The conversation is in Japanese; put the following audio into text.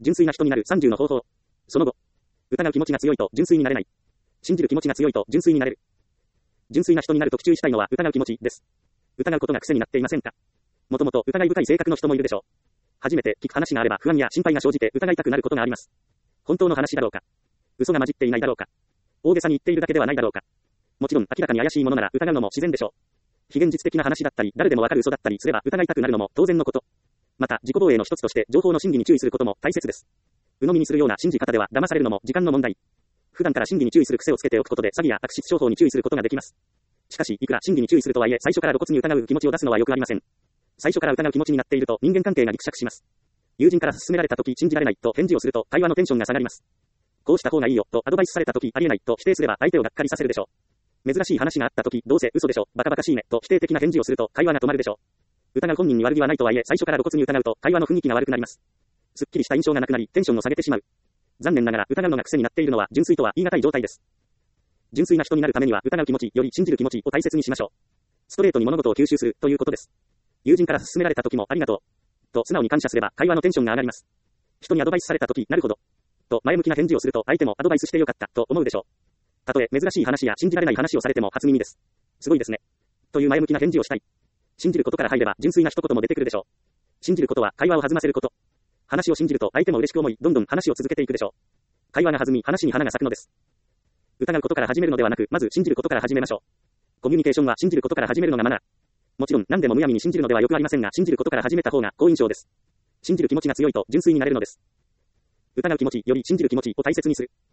純粋な人になる30の方法。その後、疑う気持ちが強いと純粋になれない。信じる気持ちが強いと純粋になれる。純粋な人になると注意したいのは疑う気持ちです。疑うことが癖になっていませんか？もともと疑い深い性格の人もいるでしょう。初めて聞く話があれば不安や心配が生じて疑いたくなることがあります。本当の話だろうか？嘘が混じっていないだろうか？大げさに言っているだけではないだろうか？もちろん明らかに怪しいものなら疑うのも自然でしょう。非現実的な話だったり、誰でもわかる嘘だったりすれば疑いたくなるのも当然のこと。また、自己防衛の一つとして情報の真偽に注意することも大切です。鵜呑みにするような信じ方では騙されるのも時間の問題。普段から真偽に注意する癖をつけておくことで詐欺や悪質商法に注意することができます。しかし、いくら真偽に注意するとはいえ、最初から露骨に疑う気持ちを出すのはよくありません。最初から疑う気持ちになっていると人間関係がギクシャクします。友人から勧められたとき信じられないと返事をすると会話のテンションが下がります。こうした方がいいよとアドバイスされたときありえないと否定すれば相手をがっかりさせるでしょう。珍しい話があったときどうせ嘘でしょ、バカバカしいねと否定的な返事をすると会話が止まるでしょう。疑う本人に悪気はないとはいえ最初から露骨に疑うと会話の雰囲気が悪くなります。すっきりした印象がなくなりテンションを下げてしまう。残念ながら疑うのが癖になっているのは純粋とは言い難い状態です。純粋な人になるためには疑う気持ちより信じる気持ちを大切にしましょう。ストレートに物事を吸収するということです。友人から勧められた時もありがとうと素直に感謝すれば会話のテンションが上がります。人にアドバイスされた時なるほどと前向きな返事をすると相手もアドバイスしてよかったと思うでしょう。たとえ珍しい話や信じられない話をされても初耳です。すごいですねという前向きな返事をしたい。信じることから入れば純粋な一言も出てくるでしょう。信じることは会話を弾ませること。話を信じると相手も嬉しく思いどんどん話を続けていくでしょう。会話が弾み話に花が咲くのです。疑うことから始めるのではなくまず信じることから始めましょう。コミュニケーションは信じることから始めるのがマナー。もちろん何でもむやみに信じるのではよくありませんが信じることから始めた方が好印象です。信じる気持ちが強いと純粋になれるのです。疑う気持ちより信じる気持ちを大切にする。